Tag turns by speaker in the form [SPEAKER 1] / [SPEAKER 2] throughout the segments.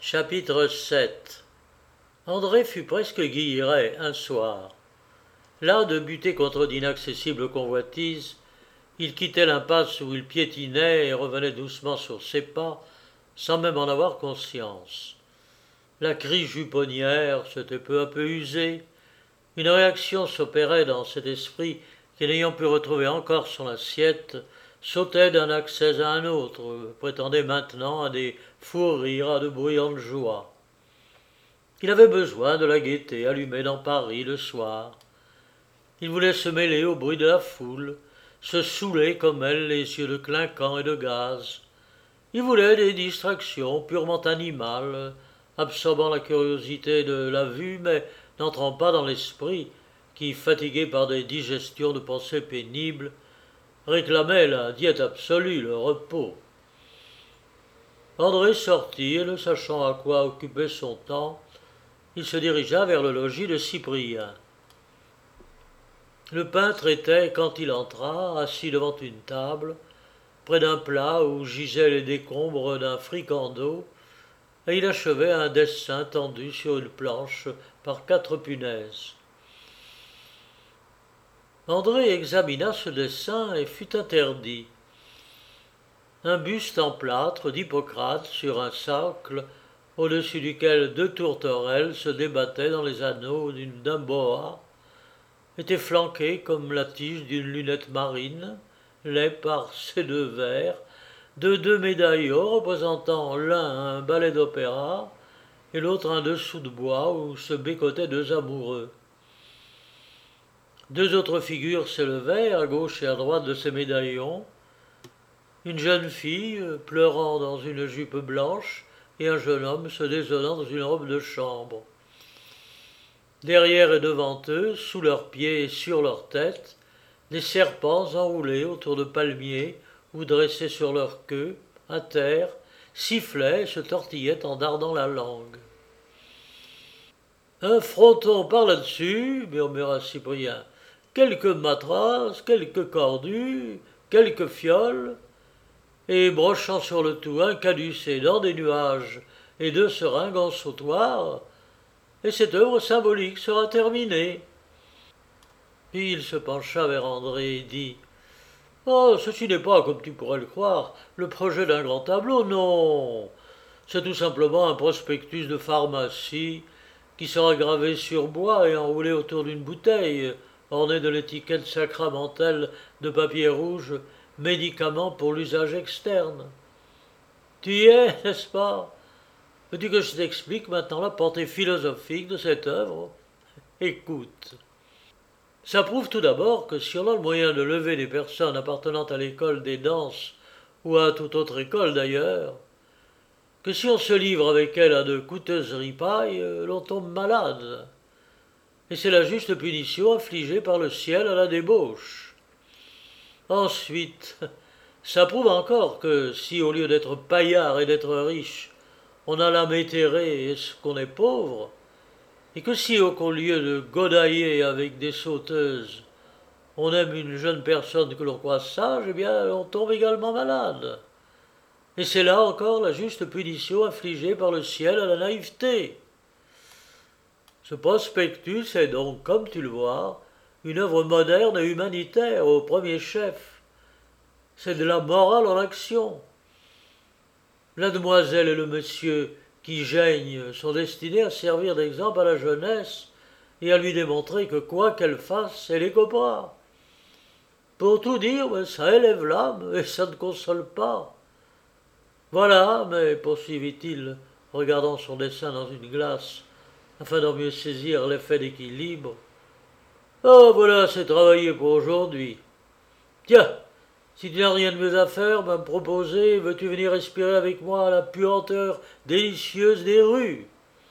[SPEAKER 1] Chapitre 7. André fut presque Guilleret un soir. Là de buter contre d'inaccessibles convoitises, il quittait l'impasse où il piétinait et revenait doucement sur ses pas, sans même en avoir conscience. La crise juponnière s'était peu à peu usée. Une réaction s'opérait dans cet esprit qui, n'ayant pu retrouver encore son assiette, sautait d'un accès à un autre, prétendait maintenant à des fous rires, à de bruyantes joies. Il avait besoin de la gaieté allumée dans Paris le soir. Il voulait se mêler au bruit de la foule, se saouler comme elle les yeux de clinquant et de gaz. Il voulait des distractions purement animales, absorbant la curiosité de la vue, mais n'entrant pas dans l'esprit, qui, fatigué par des digestions de pensées pénibles, réclamait la diète absolue, le repos. André sortit et, ne sachant à quoi occuper son temps, il se dirigea vers le logis de Cyprien. Le peintre était, quand il entra, assis devant une table, près d'un plat où gisaient les décombres d'un fricando, et il achevait un dessin tendu sur une planche par 4 punaises. André examina ce dessin et fut interdit. Un buste en plâtre d'Hippocrate sur un socle, au-dessus duquel 2 tourterelles se débattaient dans les anneaux d'un boa, était flanqué comme la tige d'une lunette marine, laid par ces 2 vers, de 2 médaillons représentant l'un un ballet d'opéra et l'autre un dessous de bois où se bécotaient 2 amoureux. 2 autres figures s'élevaient à gauche et à droite de ces médaillons, une jeune fille pleurant dans une jupe blanche et un jeune homme se désonnant dans une robe de chambre. Derrière et devant eux, sous leurs pieds et sur leurs têtes, des serpents enroulés autour de palmiers ou dressés sur leur queue, à terre, sifflaient et se tortillaient en dardant la langue. « Un fronton par là-dessus, murmura Cyprien. Quelques matras, quelques cordus, quelques fioles. » Et brochant sur le tout un caducée dans des nuages et 2 seringues en sautoir, et cette œuvre symbolique sera terminée. Puis il se pencha vers André et dit « Oh, ceci n'est pas, comme tu pourrais le croire, le projet d'un grand tableau, non. C'est tout simplement un prospectus de pharmacie qui sera gravé sur bois et enroulé autour d'une bouteille, orné de l'étiquette sacramentelle de papier rouge, médicament pour l'usage externe. Tu y es, n'est-ce pas? Veux-tu que je t'explique maintenant la portée philosophique de cette œuvre? Écoute. Ça prouve tout d'abord que si on a le moyen de lever des personnes appartenant à l'école des danses ou à toute autre école d'ailleurs, que si on se livre avec elles à de coûteuses ripailles, l'on tombe malade. Et c'est la juste punition infligée par le ciel à la débauche. Ensuite, ça prouve encore que si au lieu d'être paillard et d'être riche, on a l'âme éthérée et qu'on est pauvre, et que si au lieu de godailler avec des sauteuses, on aime une jeune personne que l'on croit sage, eh bien on tombe également malade. Et c'est là encore la juste punition infligée par le ciel à la naïveté. Ce prospectus est donc, comme tu le vois, une œuvre moderne et humanitaire au premier chef. C'est de la morale en action. La demoiselle et le monsieur qui geignent sont destinés à servir d'exemple à la jeunesse et à lui démontrer que quoi qu'elle fasse, elle écopera. Pour tout dire, ça élève l'âme et ça ne console pas. Voilà, mais poursuivit-il, regardant son dessin dans une glace, afin d'en mieux saisir l'effet d'équilibre. Oh, voilà, c'est travaillé pour aujourd'hui. Tiens, si tu n'as rien de mieux à faire, me proposer, veux-tu venir respirer avec moi la puanteur délicieuse des rues?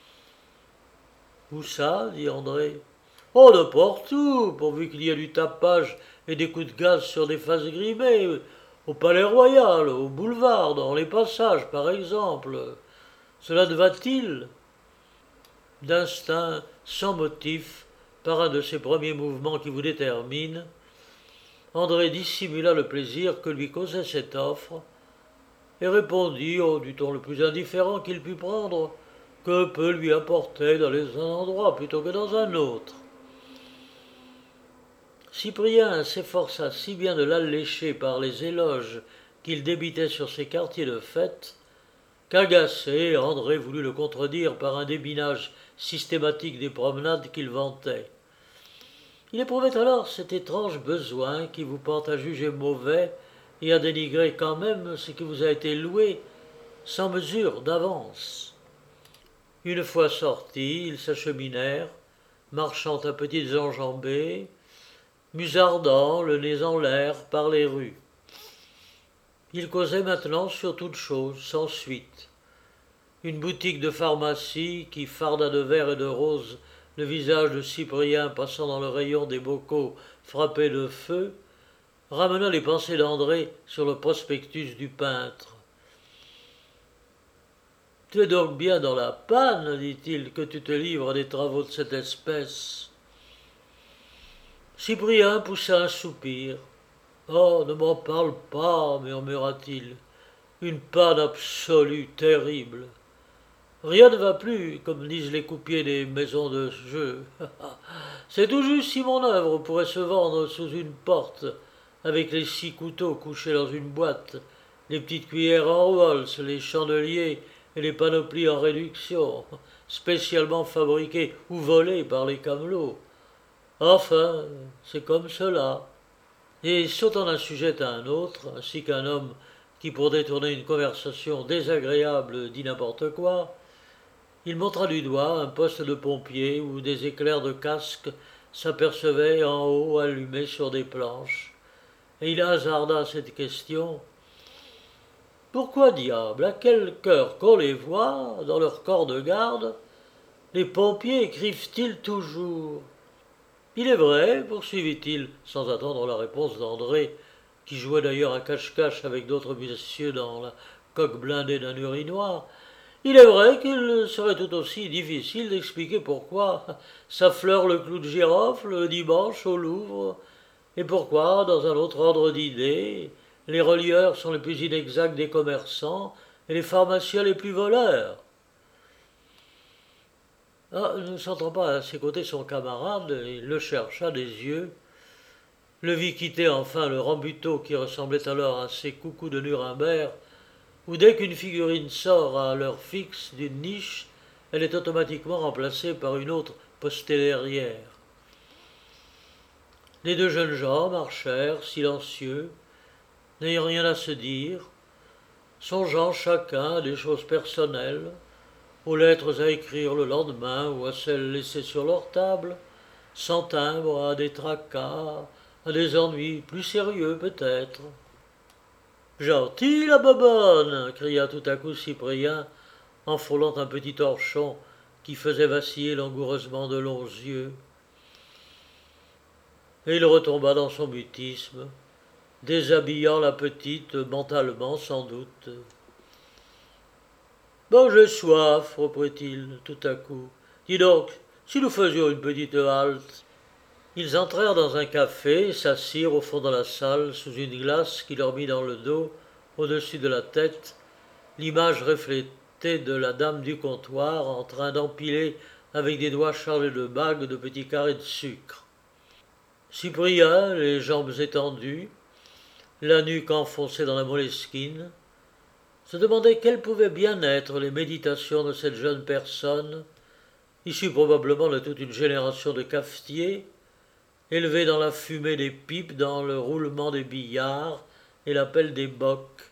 [SPEAKER 1] Où ça? Dit André. Oh, n'importe où, pourvu qu'il y ait du tapage et des coups de gaz sur des faces grimées, au Palais Royal, au boulevard, dans les passages, par exemple. Cela te va-t-il? D'instinct, sans motif, par un de ces premiers mouvements qui vous déterminent, André dissimula le plaisir que lui causait cette offre et répondit du ton le plus indifférent qu'il put prendre, que peu lui apportait d'aller dans un endroit plutôt que dans un autre. Cyprien s'efforça si bien de l'allécher par les éloges qu'il débitait sur ses quartiers de fête, qu'agacé, André voulut le contredire par un débinage systématique des promenades qu'il vantait. Il éprouvait alors cet étrange besoin qui vous porte à juger mauvais et à dénigrer quand même ce qui vous a été loué sans mesure d'avance. Une fois sortis, ils s'acheminèrent, marchant à petites enjambées, musardant, le nez en l'air, par les rues. Ils causaient maintenant sur toute chose, sans suite. Une boutique de pharmacie qui farda de vert et de rose le visage de Cyprien passant dans le rayon des bocaux frappés de feu, ramena les pensées d'André sur le prospectus du peintre. « Tu es donc bien dans la panne, dit-il, que tu te livres à des travaux de cette espèce. » Cyprien poussa un soupir. « Oh, ne m'en parle pas, murmura-t-il. Une panne absolue, terrible. Rien ne va plus, comme disent les coupiers des maisons de jeu. C'est tout juste si mon œuvre pourrait se vendre sous une porte, avec les 6 couteaux couchés dans une boîte, les petites cuillères en valse, les chandeliers et les panoplies en réduction, spécialement fabriqués ou volés par les camelots. Enfin, c'est comme cela. » Et sautant d'un sujet à un autre, ainsi qu'un homme qui, pour détourner une conversation désagréable, dit n'importe quoi, il montra du doigt un poste de pompier où des éclairs de casque s'apercevaient en haut allumés sur des planches, et il hasarda cette question. « Pourquoi diable, à quel heure qu'on les voit, dans leur corps de garde, les pompiers écrivent-ils toujours ? Il est vrai, poursuivit-il, sans attendre la réponse d'André, qui jouait d'ailleurs à cache-cache avec d'autres messieurs dans la coque blindée d'un urinoir, il est vrai qu'il serait tout aussi difficile d'expliquer pourquoi s'affleure le clou de girofle le dimanche au Louvre, et pourquoi, dans un autre ordre d'idées, les relieurs sont les plus inexacts des commerçants et les pharmaciens les plus voleurs. » Ne sentant pas à ses côtés son camarade, il le chercha des yeux, le vit quitter enfin le rambuteau qui ressemblait alors à ces coucous de Nuremberg, où dès qu'une figurine sort à l'heure fixe d'une niche, elle est automatiquement remplacée par une autre postée derrière. Les 2 jeunes gens marchèrent, silencieux, n'ayant rien à se dire, songeant chacun à des choses personnelles, aux lettres à écrire le lendemain ou à celles laissées sur leur table, sans timbre, à des tracas, à des ennuis plus sérieux peut-être. « Gentil la bobonne !» cria tout à coup Cyprien, en frôlant un petit torchon qui faisait vaciller langoureusement de longs yeux. Et il retomba dans son mutisme, déshabillant la petite mentalement sans doute. « Bon, j'ai soif, reprit-il tout à coup. Dis donc, si nous faisions une petite halte. » Ils entrèrent dans un café et s'assirent au fond de la salle sous une glace qui leur mit dans le dos, au-dessus de la tête, l'image reflétée de la dame du comptoir en train d'empiler avec des doigts chargés de bagues de petits carrés de sucre. Cyprien, les jambes étendues, la nuque enfoncée dans la moleskine, se demandait quelles pouvaient bien être les méditations de cette jeune personne, issue probablement de toute une génération de cafetiers, élevée dans la fumée des pipes, dans le roulement des billards et l'appel des bocs.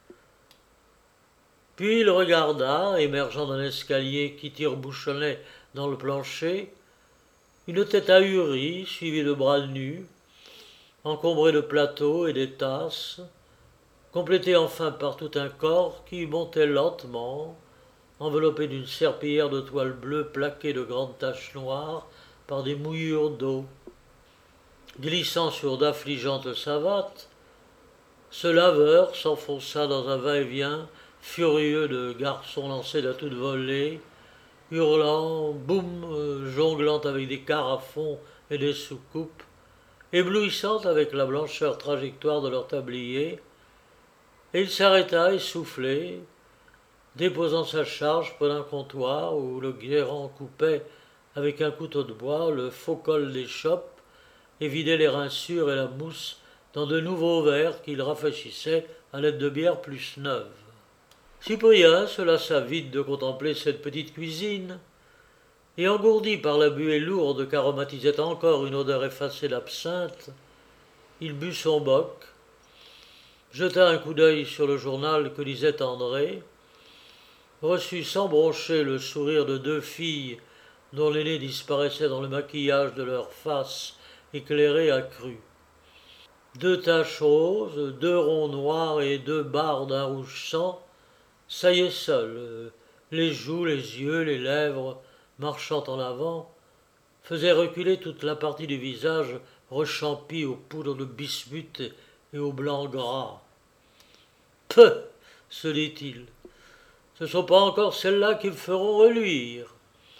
[SPEAKER 1] Puis il regarda, émergeant d'un escalier qui tire-bouchonnait dans le plancher, une tête ahurie, suivie de bras nus, encombrée de plateaux et des tasses, complétée enfin par tout un corps qui montait lentement, enveloppé d'une serpillière de toile bleue plaquée de grandes taches noires par des mouillures d'eau. Glissant sur d'affligeantes savates, ce laveur s'enfonça dans un va-et-vient furieux de garçons lancés à toute volée, hurlant, boum, jonglant avec des carafons et des soucoupes, éblouissant avec la blancheur trajectoire de leur tablier, et il s'arrêta essoufflé, déposant sa charge près d'un comptoir où le gérant coupait avec un couteau de bois le faux col des chopes et vidait les rinçures et la mousse dans de nouveaux verres qu'il rafraîchissait à l'aide de bières plus neuves. Cyprien se lassa vite de contempler cette petite cuisine, et engourdi par la buée lourde qu'aromatisait encore une odeur effacée d'absinthe, il but son bock, jeta un coup d'œil sur le journal que lisait André, reçut sans broncher le sourire de deux filles dont l'aînée disparaissait dans le maquillage de leurs faces éclairées à cru. Deux taches roses, deux ronds noirs et deux barres d'un rouge sang, saillaient seuls, les joues, les yeux, les lèvres, marchant en avant, faisaient reculer toute la partie du visage rechampie aux poudres de bismuth et au blanc gras. « Peuh !» se dit-il, « ce ne sont pas encore celles-là qui me feront reluire. »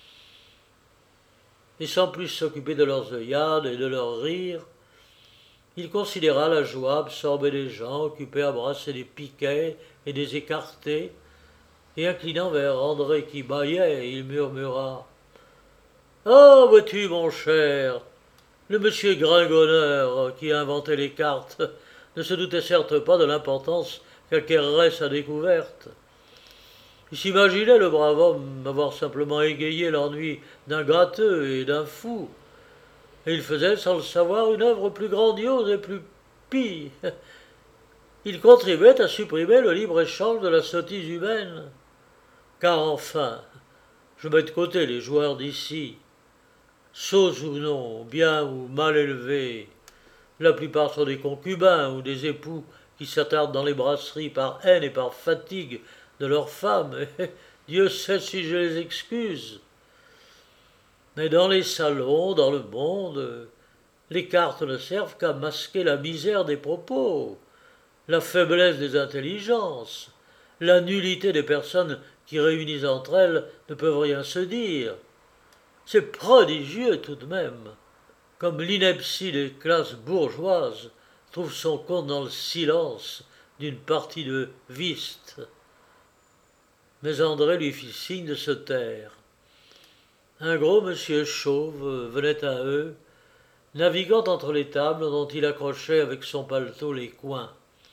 [SPEAKER 1] Et sans plus s'occuper de leurs œillades et de leurs rires, il considéra la joie absorber des gens occupés à brasser des piquets et des écartés, et inclinant vers André qui bâillait, il murmura « Ah, vois-tu, mon cher, le monsieur Gringonneur qui a inventé les cartes ne se doutait certes pas de l'importance qu'acquerrait sa découverte. Il s'imaginait, le brave homme, avoir simplement égayé l'ennui d'un gâteux et d'un fou, et il faisait, sans le savoir, une œuvre plus grandiose et plus pie. Il contribuait à supprimer le libre-échange de la sottise humaine. Car enfin, je mets de côté les joueurs d'ici, sots ou non, bien ou mal élevés. La plupart sont des concubins ou des époux qui s'attardent dans les brasseries par haine et par fatigue de leurs femmes, et Dieu sait si je les excuse. Mais dans les salons, dans le monde, les cartes ne servent qu'à masquer la misère des propos, la faiblesse des intelligences, la nullité des personnes qui, réunies entre elles, ne peuvent rien se dire. C'est prodigieux tout de même, comme l'ineptie des classes bourgeoises trouve son compte dans le silence d'une partie de whist. Mais André lui fit signe de se taire. Un gros monsieur chauve venait à eux, naviguant entre les tables dont il accrochait avec son paletot les coins.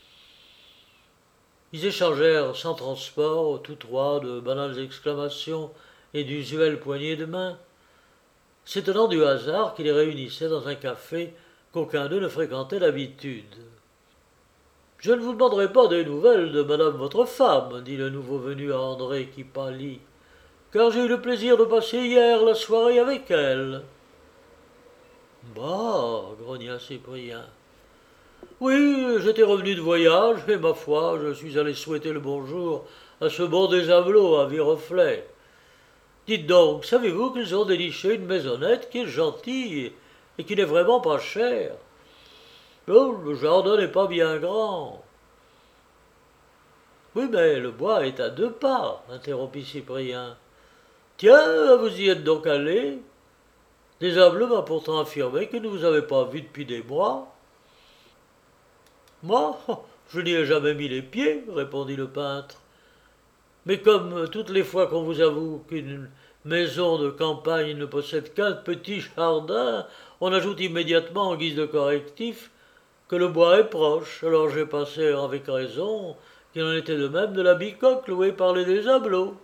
[SPEAKER 1] Ils échangèrent sans transport, tous trois, de banales exclamations et d'usuelles poignées de main, s'étonnant du hasard qui les réunissait dans un café qu'aucun d'eux ne fréquentait d'habitude. « Je ne vous demanderai pas des nouvelles de madame votre femme, dit le nouveau venu à André qui pâlit, car j'ai eu le plaisir de passer hier la soirée avec elle. »« Bah, grogna Cyprien. Oui, j'étais revenu de voyage, et ma foi, je suis allé souhaiter le bonjour à ce bon désableau à Viroflay. Dites donc, savez-vous qu'ils ont déniché une maisonnette qui est gentille et qui n'est vraiment pas chère? Oh, le jardin n'est pas bien grand. »« Oui, mais le bois est à 2 pas, interrompit Cyprien. Tiens, vous y êtes donc allé? Désable m'a pourtant affirmé que ne vous avez pas vu depuis des mois. »« Moi, je n'y ai jamais mis les pieds, répondit le peintre. Mais comme toutes les fois qu'on vous avoue qu'une maison de campagne ne possède qu'un petit jardin, on ajoute immédiatement en guise de correctif que le bois est proche. Alors j'ai pensé avec raison qu'il en était de même de la bicoque louée par les désableaux.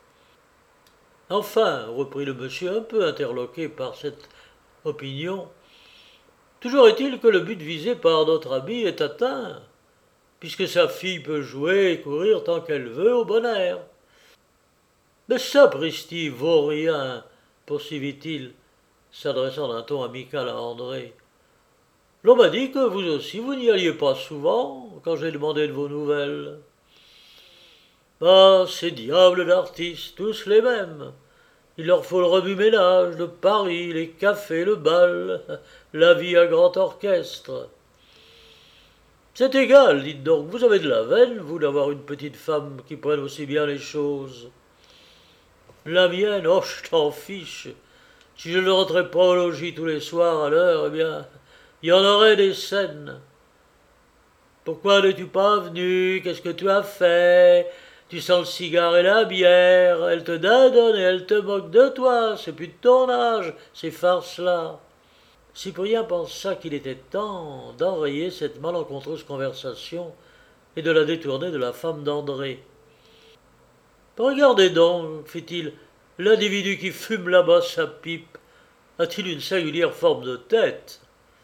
[SPEAKER 1] Enfin, reprit le monsieur un peu interloqué par cette opinion, toujours est-il que le but visé par notre ami est atteint, puisque sa fille peut jouer et courir tant qu'elle veut au bon air. Mais sapristi, vaurien, poursuivit-il, s'adressant d'un ton amical à André. L'on m'a dit que vous aussi vous n'y alliez pas souvent, quand j'ai demandé de vos nouvelles. Ah, ces diables d'artistes, tous les mêmes. Il leur faut le remue-ménage, le Paris, les cafés, le bal, la vie à grand orchestre. C'est égal, dites donc, vous avez de la veine, vous, d'avoir une petite femme qui prenne aussi bien les choses. La mienne, oh, je t'en fiche. Si je ne rentrais pas au logis tous les soirs à l'heure, eh bien, il y en aurait des scènes. Pourquoi n'es-tu pas venu? Qu'est-ce que tu as fait? Tu sens le cigare et la bière, elle te dadonne et elle te moque de toi, c'est plus de ton âge, ces farces-là. Cyprien pensa qu'il était temps d'enrayer cette malencontreuse conversation et de la détourner de la femme d'André. Regardez donc, fit-il, l'individu qui fume là-bas sa pipe a-t-il une singulière forme de tête?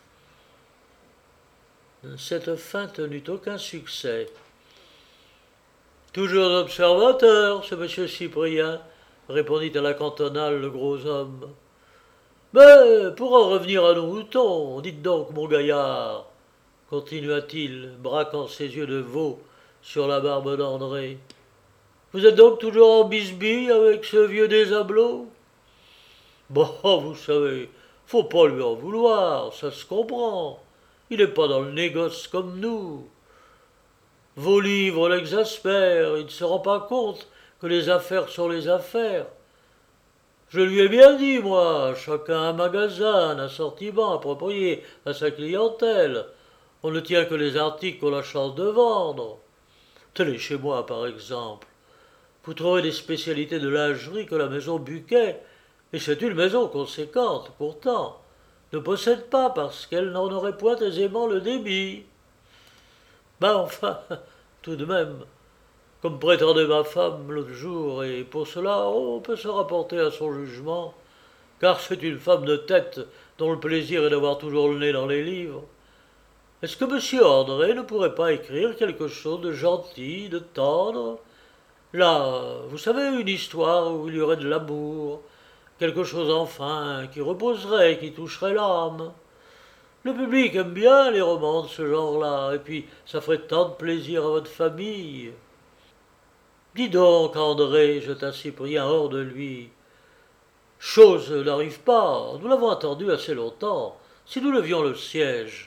[SPEAKER 1] Cette feinte n'eut aucun succès. Toujours observateur, ce monsieur Cyprien, répondit à la cantonale le gros homme. Mais pour en revenir à nos moutons, dites donc, mon gaillard, continua-t-il, braquant ses yeux de veau sur la barbe d'André. Vous êtes donc toujours en bisbille avec ce vieux désablot? Bon, vous savez, faut pas lui en vouloir, ça se comprend. Il n'est pas dans le négoce comme nous. Vos livres l'exaspèrent, il ne se rend pas compte que les affaires sont les affaires. Je lui ai bien dit, moi, chacun un magasin, un assortiment approprié à sa clientèle. On ne tient que les articles qu'on a chance de vendre. Tenez chez moi, par exemple. Vous trouvez des spécialités de lingerie que la maison Buquet, et c'est une maison conséquente, pourtant, ne possède pas parce qu'elle n'en aurait point aisément le débit. Ben enfin, tout de même, comme prétendait ma femme l'autre jour, et pour cela on peut se rapporter à son jugement, car c'est une femme de tête dont le plaisir est d'avoir toujours le nez dans les livres. Est-ce que monsieur André ne pourrait pas écrire quelque chose de gentil, de tendre? Là, vous savez, une histoire où il y aurait de l'amour, quelque chose enfin qui reposerait, qui toucherait l'âme. Le public aime bien les romans de ce genre-là, et puis ça ferait tant de plaisir à votre famille. Dis donc, André, jeta Cyprien hors de lui. Chose n'arrive pas, nous l'avons attendu assez longtemps. Si nous levions le siège.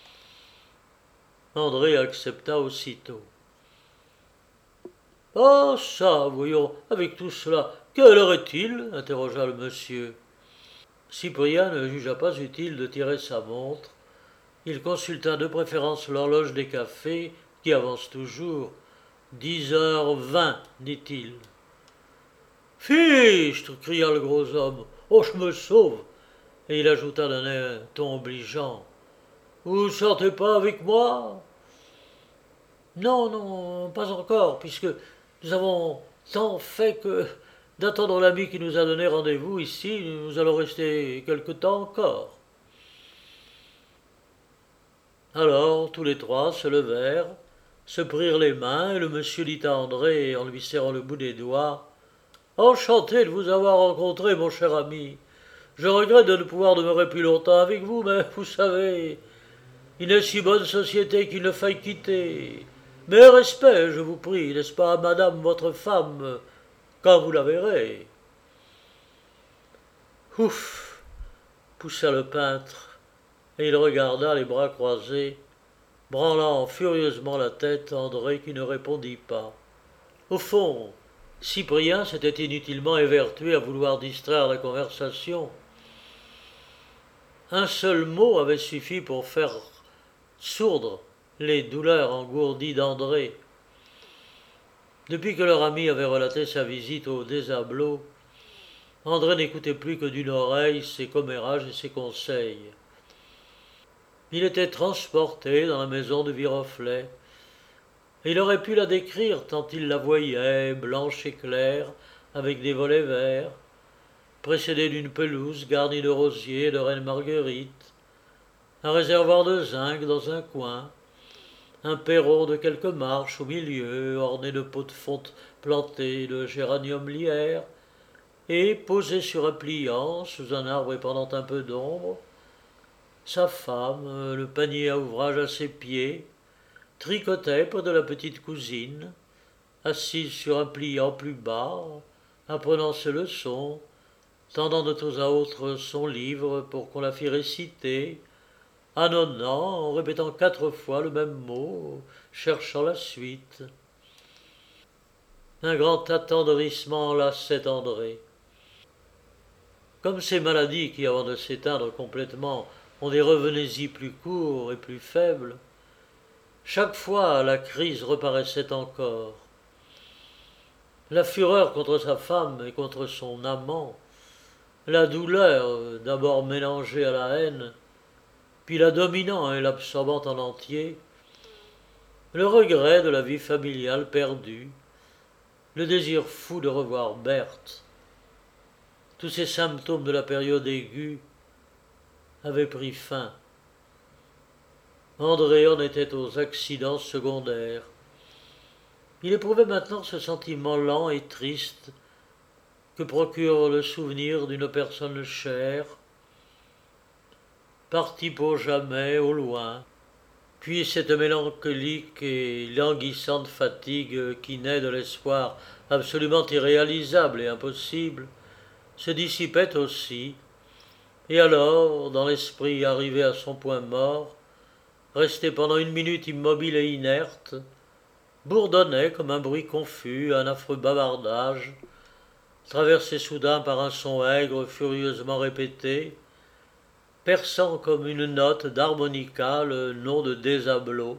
[SPEAKER 1] André accepta aussitôt. Ah, ça, voyons, avec tout cela, quelle heure est-il? Interrogea le monsieur. Cyprien ne jugea pas utile de tirer sa montre. Il consulta de préférence l'horloge des cafés, qui avance toujours. 10h20, dit-il. Fichtre, cria le gros homme. Oh, je me sauve. Et il ajouta d'un ton obligeant. Vous ne sortez pas avec moi? Non, non, pas encore, puisque nous avons tant fait que, d'attendre l'ami qui nous a donné rendez-vous ici, nous allons rester quelque temps encore. Alors, tous les trois se levèrent, se prirent les mains, et le monsieur dit à André, en lui serrant le bout des doigts, enchanté de vous avoir rencontré, mon cher ami. Je regrette de ne pouvoir demeurer plus longtemps avec vous, mais vous savez, il n'est si bonne société qu'il ne faille quitter. Mais respect, je vous prie, n'est-ce pas, madame, votre femme, quand vous la verrez. Ouf, poussa le peintre, et il regarda les bras croisés, branlant furieusement la tête André qui ne répondit pas. Au fond, Cyprien s'était inutilement évertué à vouloir distraire la conversation. Un seul mot avait suffi pour faire sourdre les douleurs engourdies d'André. Depuis que leur ami avait relaté sa visite au désableau, André n'écoutait plus que d'une oreille ses commérages et ses conseils. Il était transporté dans la maison de Viroflay, et il aurait pu la décrire tant il la voyait, blanche et claire, avec des volets verts, précédée d'une pelouse garnie de rosiers et de reine Marguerite, un réservoir de zinc dans un coin, un perron de quelques marches au milieu, orné de pots de fonte plantés de géranium lierre, et, posé sur un pliant, sous un arbre et pendant un peu d'ombre, sa femme, le panier à ouvrage à ses pieds, tricotait près de la petite cousine, assise sur un pliant plus bas, apprenant ses leçons, tendant de temps à autre son livre pour qu'on la fît réciter, ânonnant, en répétant 4 fois le même mot, cherchant la suite. Un grand attendrissement lassait André. Comme ces maladies qui, avant de s'éteindre complètement, ont des revenez-y plus courts et plus faibles, Chaque fois, la crise reparaissait encore. La fureur contre sa femme et contre son amant, la douleur d'abord mélangée à la haine, puis la dominant et l'absorbant en entier, le regret de la vie familiale perdue, le désir fou de revoir Berthe, tous ces symptômes de la période aiguë avaient pris fin. André en était aux accidents secondaires. Il éprouvait maintenant ce sentiment lent et triste que procure le souvenir d'une personne chère, partie pour jamais au loin, puis cette mélancolique et languissante fatigue qui naît de l'espoir absolument irréalisable et impossible, se dissipait aussi, et alors, dans l'esprit arrivé à son point mort, resté pendant une minute immobile et inerte, bourdonnait comme un bruit confus, un affreux bavardage, traversé soudain par un son aigre furieusement répété, perçant comme une note d'harmonica le nom de Désableau.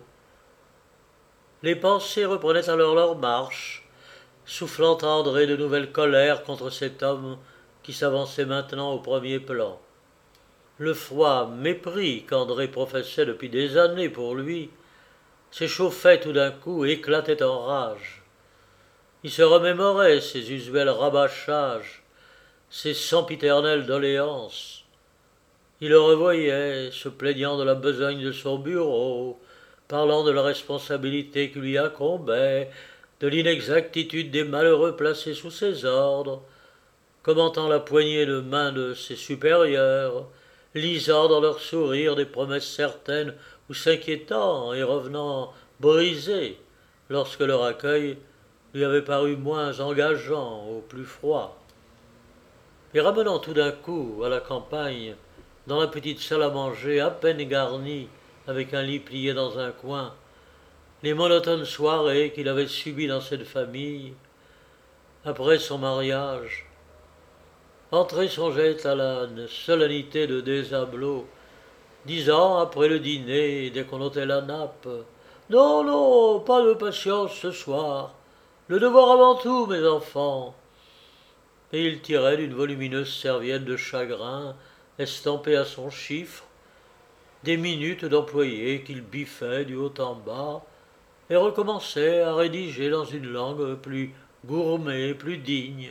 [SPEAKER 1] Les pensées reprenaient alors leur marche, soufflant à André de nouvelles colères contre cet homme qui s'avançait maintenant au premier plan. Le froid mépris qu'André professait depuis des années pour lui s'échauffait tout d'un coup et éclatait en rage. Il se remémorait ses usuels rabâchages, ses sempiternelles doléances. Il le revoyait, se plaignant de la besogne de son bureau, parlant de la responsabilité qui lui incombait, de l'inexactitude des malheureux placés sous ses ordres, commentant la poignée de main de ses supérieurs, lisant dans leurs sourires des promesses certaines ou s'inquiétant et revenant brisé lorsque leur accueil lui avait paru moins engageant au plus froid. Et ramenant tout d'un coup à la campagne, dans la petite salle à manger à peine garnie avec un lit plié dans un coin, les monotones soirées qu'il avait subies dans cette famille, après son mariage, André songeait à la solennité de Désableau, disant après le dîner, dès qu'on ôtait la nappe, « Non, non, pas de patience ce soir. Le devoir avant tout, mes enfants. » Et il tirait d'une volumineuse serviette de chagrin, estampée à son chiffre, des minutes d'employé qu'il biffait du haut en bas, et recommençait à rédiger dans une langue plus gourmée, plus digne.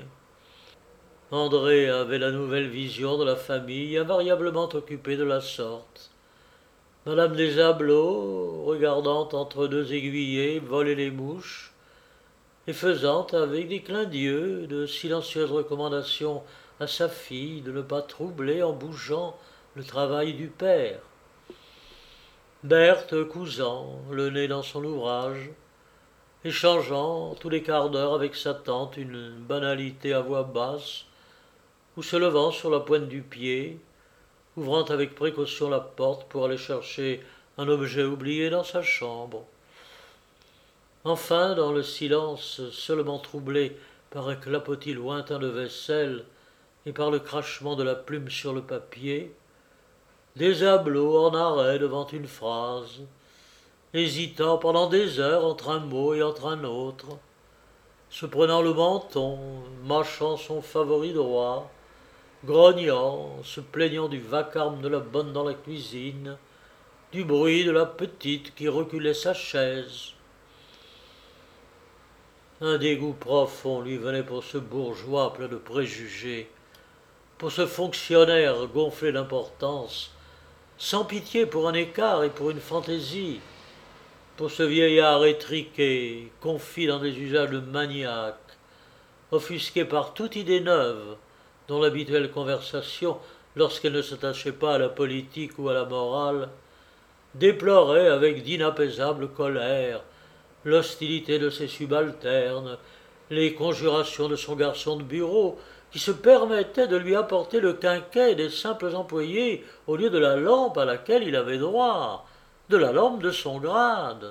[SPEAKER 1] André avait la nouvelle vision de la famille invariablement occupée de la sorte. Madame Désableau, regardant entre deux aiguillés voler les mouches, et faisant avec des clins d'yeux de silencieuses recommandations à sa fille de ne pas troubler en bougeant le travail du père. Berthe cousant, le nez dans son ouvrage, échangeant tous les quarts d'heure avec sa tante une banalité à voix basse, ou se levant sur la pointe du pied, ouvrant avec précaution la porte pour aller chercher un objet oublié dans sa chambre. Enfin, dans le silence seulement troublé par un clapotis lointain de vaisselle et par le crachement de la plume sur le papier, Désableau en arrêt devant une phrase, hésitant pendant des heures entre un mot et entre un autre, se prenant le menton, mâchant son favori droit, grognant, se plaignant du vacarme de la bonne dans la cuisine, du bruit de la petite qui reculait sa chaise. Un dégoût profond lui venait pour ce bourgeois plein de préjugés, pour ce fonctionnaire gonflé d'importance, sans pitié pour un écart et pour une fantaisie, pour ce vieillard étriqué, confit dans des usages maniaques, offusqué par toute idée neuve, dont l'habituelle conversation, lorsqu'elle ne s'attachait pas à la politique ou à la morale, déplorait avec d'inappaisables colères l'hostilité de ses subalternes, les conjurations de son garçon de bureau, qui se permettait de lui apporter le quinquet des simples employés au lieu de la lampe à laquelle il avait droit, de la lampe de son grade.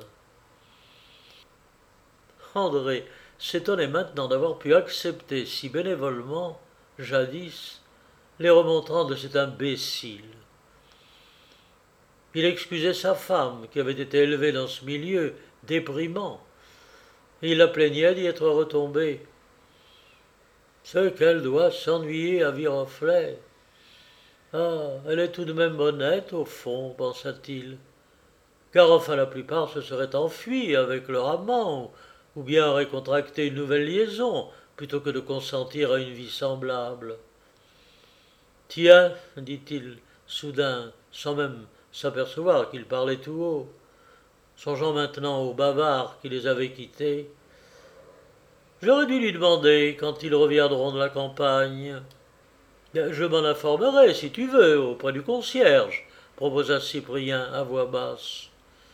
[SPEAKER 1] André s'étonnait maintenant d'avoir pu accepter si bénévolement, jadis, les remontrances de cet imbécile. Il excusait sa femme, qui avait été élevée dans ce milieu déprimant, et il la plaignait d'y être retombée. C'est qu'elle doit s'ennuyer à Viroflay. Ah, elle est tout de même honnête, au fond, pensa-t-il. Car enfin la plupart se seraient enfuis avec leur amant, ou bien auraient contracté une nouvelle liaison, plutôt que de consentir à une vie semblable. Tiens, dit-il soudain, sans même s'apercevoir qu'il parlait tout haut, songeant maintenant aux bavards qui les avaient quittés. J'aurais dû lui demander quand ils reviendront de la campagne. Je m'en informerai, si tu veux, auprès du concierge, proposa Cyprien à voix basse.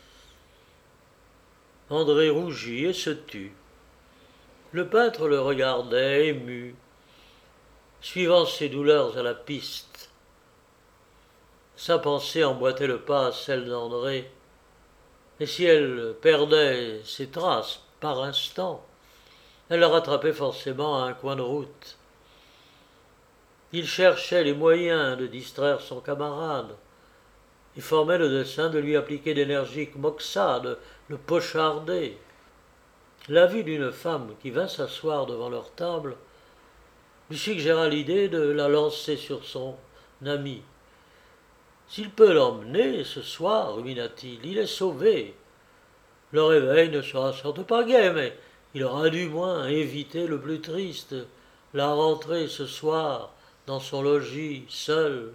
[SPEAKER 1] André rougit et se tut. Le peintre le regardait, ému, suivant ses douleurs à la piste. Sa pensée emboîtait le pas à celle d'André, et si elle perdait ses traces par instant, elle la rattrapait forcément à un coin de route. Il cherchait les moyens de distraire son camarade, et formait le dessein de lui appliquer d'énergiques moxades, le pocharder. La vue d'une femme qui vint s'asseoir devant leur table lui suggéra l'idée de la lancer sur son ami. S'il peut l'emmener ce soir, rumina-t-il, il est sauvé. Le réveil ne sera certes pas gai, mais il aura du moins évité le plus triste, la rentrée ce soir dans son logis, seul.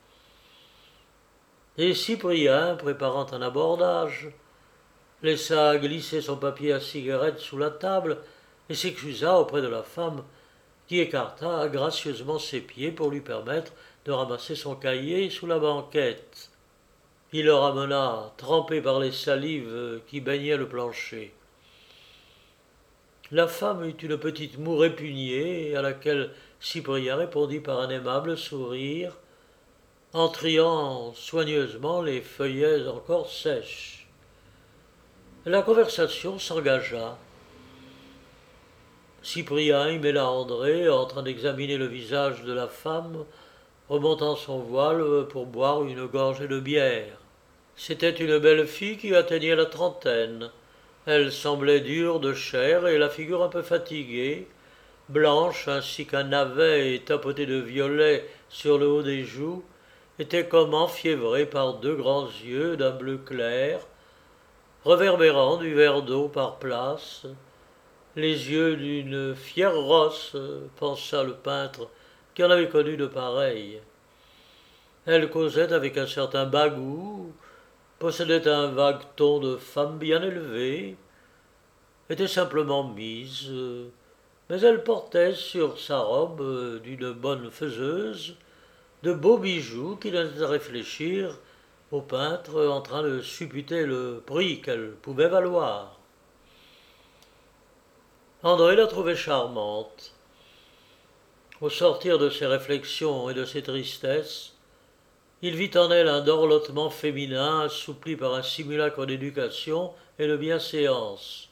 [SPEAKER 1] Et Cyprien, préparant un abordage, laissa glisser son papier à cigarette sous la table et s'excusa auprès de la femme qui écarta gracieusement ses pieds pour lui permettre de ramasser son cahier sous la banquette. Il le ramena, trempé par les salives qui baignaient le plancher. La femme eut une petite moue répugnée à laquelle Cyprien répondit par un aimable sourire, en triant soigneusement les feuillets encore sèches. La conversation s'engagea. Cyprien y mêla André, en train d'examiner le visage de la femme, remontant son voile pour boire une gorgée de bière. C'était une belle fille qui atteignait la trentaine. Elle semblait dure de chair et la figure un peu fatiguée, blanche ainsi qu'un navet tapoté de violet sur le haut des joues, était comme enfiévrée par deux grands yeux d'un bleu clair, reverbérant du verre d'eau par places, les yeux d'une fière rosse, pensa le peintre, qui en avait connu de pareils. Elle causait avec un certain bagout, possédait un vague ton de femme bien élevée, était simplement mise, mais elle portait sur sa robe d'une bonne faiseuse de beaux bijoux qui laissaient réfléchir au peintre en train de supputer le prix qu'elle pouvait valoir. André la trouvait charmante. Au sortir de ses réflexions et de ses tristesses, il vit en elle un dorlotement féminin assoupli par un simulacre d'éducation et de bienséance.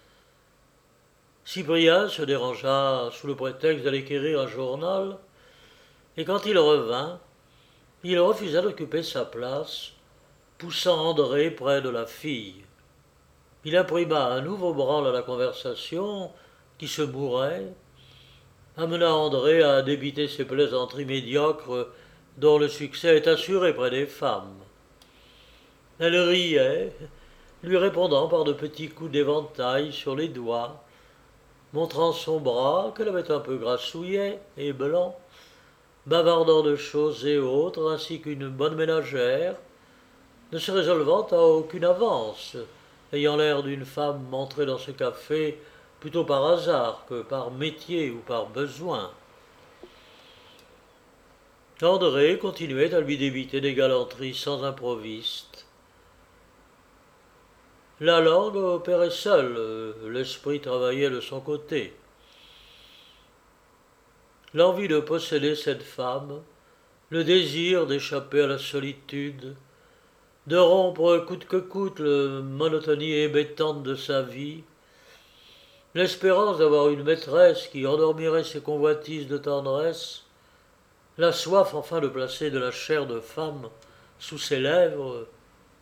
[SPEAKER 1] Cyprien se dérangea sous le prétexte d'aller écrire un journal, et quand il revint, il refusa d'occuper sa place, poussant André près de la fille. Il imprima un nouveau branle à la conversation, qui se mourait, amena André à débiter ses plaisanteries médiocres dont le succès est assuré près des femmes. Elle riait, lui répondant par de petits coups d'éventail sur les doigts, montrant son bras qu'elle avait un peu grassouillet et blanc, bavardant de choses et autres ainsi qu'une bonne ménagère, ne se résolvant à aucune avance, ayant l'air d'une femme entrée dans ce café plutôt par hasard que par métier ou par besoin. André continuait à lui débiter des galanteries sans improviste. La langue opérait seule, l'esprit travaillait de son côté. L'envie de posséder cette femme, le désir d'échapper à la solitude, de rompre coûte que coûte la monotonie hébétante de sa vie, l'espérance d'avoir une maîtresse qui endormirait ses convoitises de tendresse, la soif enfin de placer de la chair de femme sous ses lèvres,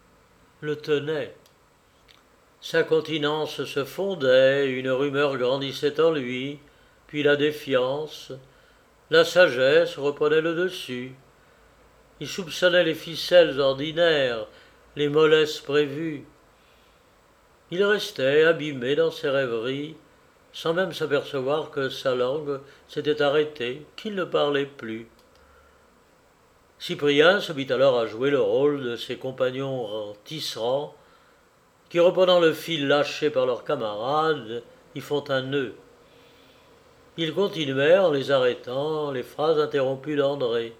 [SPEAKER 1] le tenait. Sa continence se fondait, une rumeur grandissait en lui, puis la défiance, la sagesse reprenait le dessus. Il soupçonnait les ficelles ordinaires, les mollesses prévues. Il restait abîmé dans ses rêveries, sans même s'apercevoir que sa langue s'était arrêtée, qu'il ne parlait plus. Cyprien se mit alors à jouer le rôle de ses compagnons tisserands, qui, reprenant le fil lâché par leurs camarades, y font un nœud. Il continuait en les arrêtant les phrases interrompues d'André.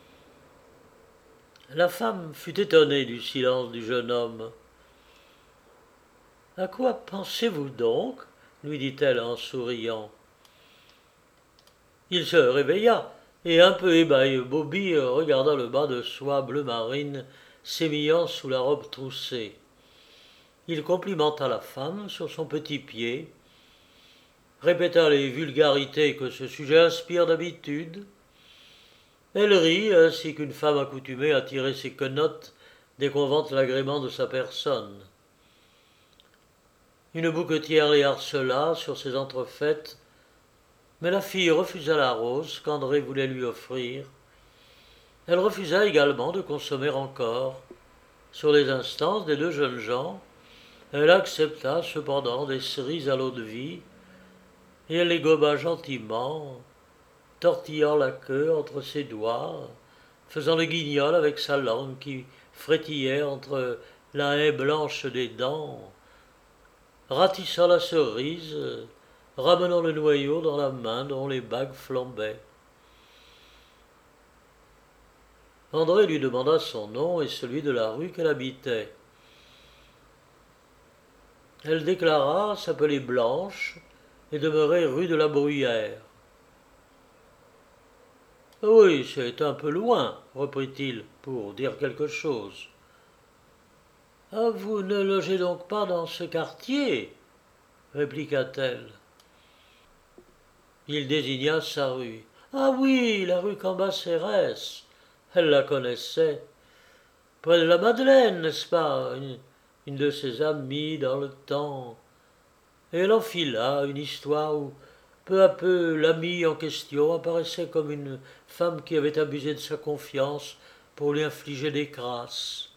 [SPEAKER 1] La femme fut étonnée du silence du jeune homme. « À quoi pensez-vous donc ?» lui dit-elle en souriant. Il se réveilla, et un peu ébahi, Bobby regarda le bas de soie bleu marine s'émillant sous la robe troussée. Il complimenta la femme sur son petit pied, répéta les vulgarités que ce sujet inspire d'habitude. Elle rit, ainsi qu'une femme accoutumée à tirer ses quenottes dès qu'on vante l'agrément de sa personne. Une bouquetière les harcela sur ses entrefaites, mais la fille refusa la rose qu'André voulait lui offrir. Elle refusa également de consommer encore. Sur les instances des deux jeunes gens, elle accepta cependant des cerises à l'eau de vie, et elle les goba gentiment, tortillant la queue entre ses doigts, faisant le guignol avec sa langue qui frétillait entre la haie blanche des dents, ratissant la cerise, ramenant le noyau dans la main dont les bagues flambaient. André lui demanda son nom et celui de la rue qu'elle habitait. Elle déclara s'appeler Blanche et demeurer rue de la Bruyère. « Oui, c'est un peu loin, reprit-il, pour dire quelque chose. »« Ah, vous ne logez donc pas dans ce quartier ?» répliqua-t-elle. Il désigna sa rue. « Ah oui, la rue Cambacérès. » Elle la connaissait. « Près de la Madeleine, n'est-ce pas ? Une de ses amies dans le temps. » Et elle enfila une histoire où, peu à peu, l'amie en question apparaissait comme une femme qui avait abusé de sa confiance pour lui infliger des crasses.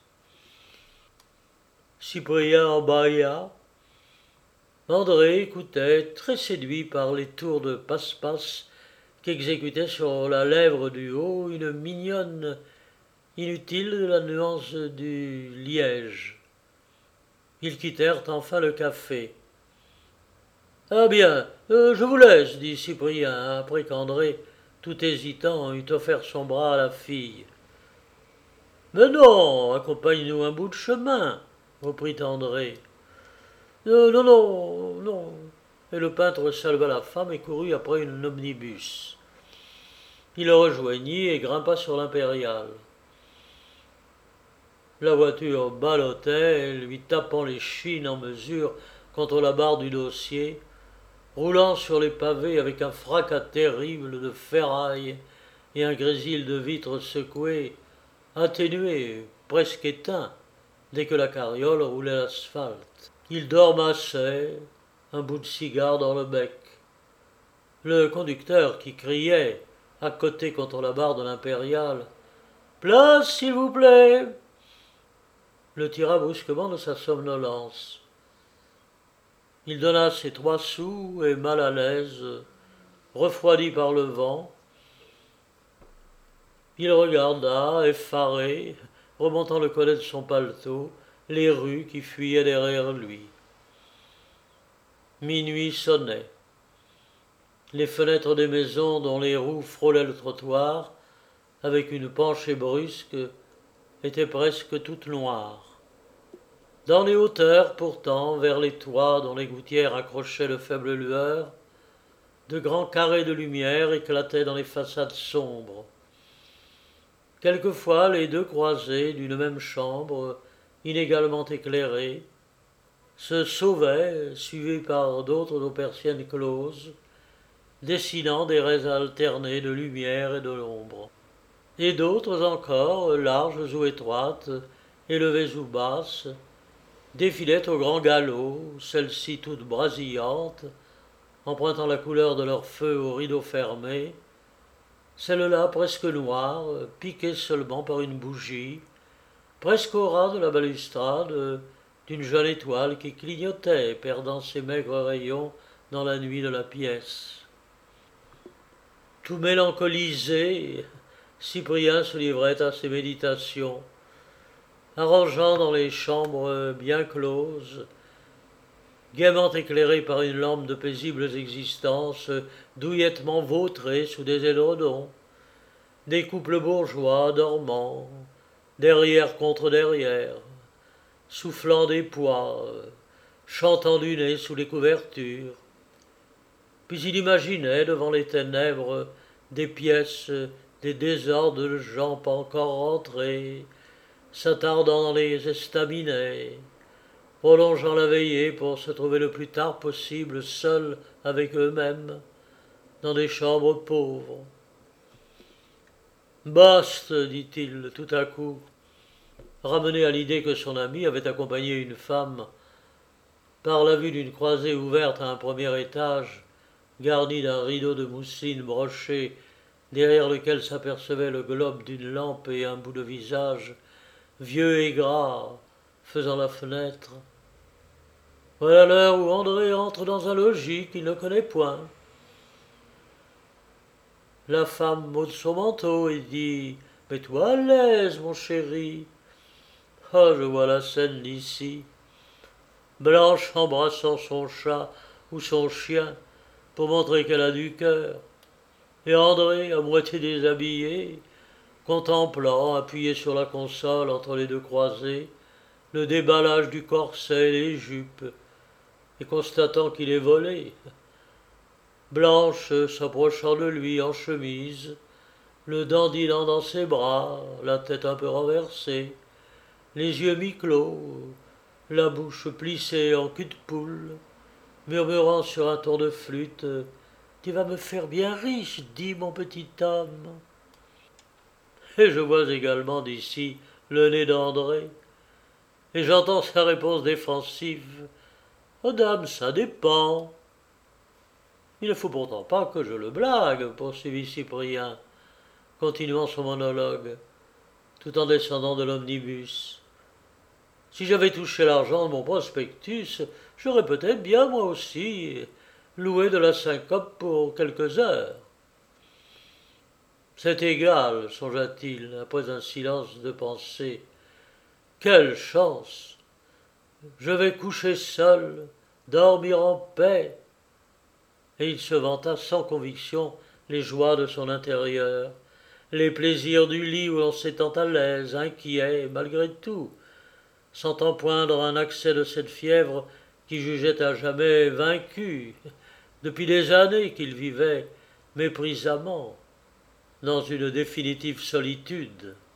[SPEAKER 1] Cyprien en bâilla. André écoutait, très séduit par les tours de passe-passe qu'exécutait sur la lèvre du haut une mignonne inutile de la nuance du liège. Ils quittèrent enfin le café. « Ah bien, je vous laisse, » dit Cyprien, après qu'André, tout hésitant, eut offert son bras à la fille. « Mais non, accompagne-nous un bout de chemin, » reprit André. « Non, non, non. » Et le peintre salua la femme et courut après un omnibus. Il le rejoignit et grimpa sur l'impériale. La voiture ballottait, lui tapant les chines en mesure contre la barre du dossier, roulant sur les pavés avec un fracas terrible de ferraille et un grésil de vitres secouées, atténué, presque éteint, dès que la carriole roulait l'asphalte. Il dormassait, un bout de cigare dans le bec. Le conducteur qui criait, à côté contre la barre de l'impériale, « Place, s'il vous plaît !» le tira brusquement de sa somnolence. Il donna ses 3 sous et, mal à l'aise, refroidi par le vent, il regarda, effaré, remontant le collet de son paletot, les rues qui fuyaient derrière lui. Minuit sonnait. Les fenêtres des maisons dont les roues frôlaient le trottoir, avec une penchée brusque, étaient presque toutes noires. Dans les hauteurs, pourtant, vers les toits dont les gouttières accrochaient de faibles lueurs, de grands carrés de lumière éclataient dans les façades sombres. Quelquefois, les 2 croisées d'une même chambre, inégalement éclairées, se sauvaient, suivis par d'autres aux persiennes closes, dessinant des raies alternées de lumière et de l'ombre. Et d'autres encore, larges ou étroites, élevées ou basses, défilaient au grand galop, celles-ci toutes brasillantes, empruntant la couleur de leur feu aux rideaux fermés, celle-là presque noire, piquée seulement par une bougie, presque au ras de la balustrade, d'une jeune étoile qui clignotait, perdant ses maigres rayons dans la nuit de la pièce. Tout mélancolisé, Cyprien se livrait à ses méditations, arrangeant dans les chambres bien closes, gaiement éclairées par une lampe de paisibles existences, douillettement vautrées sous des édredons, des couples bourgeois dormant, derrière contre derrière, soufflant des pois, chantant du nez sous les couvertures. Puis il imaginait devant les ténèbres des pièces, des désordres de gens pas encore rentrés, s'attardant dans les estaminets, prolongeant la veillée pour se trouver le plus tard possible seuls avec eux-mêmes, dans des chambres pauvres. Baste, dit-il tout à coup, ramené à l'idée que son ami avait accompagné une femme par la vue d'une croisée ouverte à un premier étage, garnie d'un rideau de mousseline broché, derrière lequel s'apercevait le globe d'une lampe et un bout de visage, vieux et gras, faisant la fenêtre. Voilà l'heure où André entre dans un logis qu'il ne connaît point. La femme ôte son manteau et dit « Mets-toi à l'aise, mon chéri. » Ah, je vois la scène d'ici. Blanche embrassant son chat ou son chien pour montrer qu'elle a du cœur. Et André, à moitié déshabillé, contemplant, appuyé sur la console entre les deux croisées, le déballage du corset et les jupes, et constatant qu'il est volé. Blanche s'approchant de lui en chemise, le dandilant dans ses bras, la tête un peu renversée, les yeux mi-clos, la bouche plissée en cul de poule, murmurant sur un ton de flûte « Tu vas me faire bien riche, dis mon petit homme !» Et je vois également d'ici le nez d'André, et j'entends sa réponse défensive « Oh dame, ça dépend !» Il ne faut pourtant pas que je le blague, poursuivit Cyprien, continuant son monologue, tout en descendant de l'omnibus. Si j'avais touché l'argent de mon prospectus, j'aurais peut-être bien, moi aussi, loué de la syncope pour quelques heures. C'est égal, songea-t-il, après un silence de pensée. Quelle chance! Je vais coucher seul, dormir en paix. Et il se vanta sans conviction les joies de son intérieur, les plaisirs du lit où l'on s'étend à l'aise, inquiet, malgré tout, sentant poindre un accès de cette fièvre qui jugeait à jamais vaincu, depuis des années qu'il vivait méprisamment, dans une définitive solitude.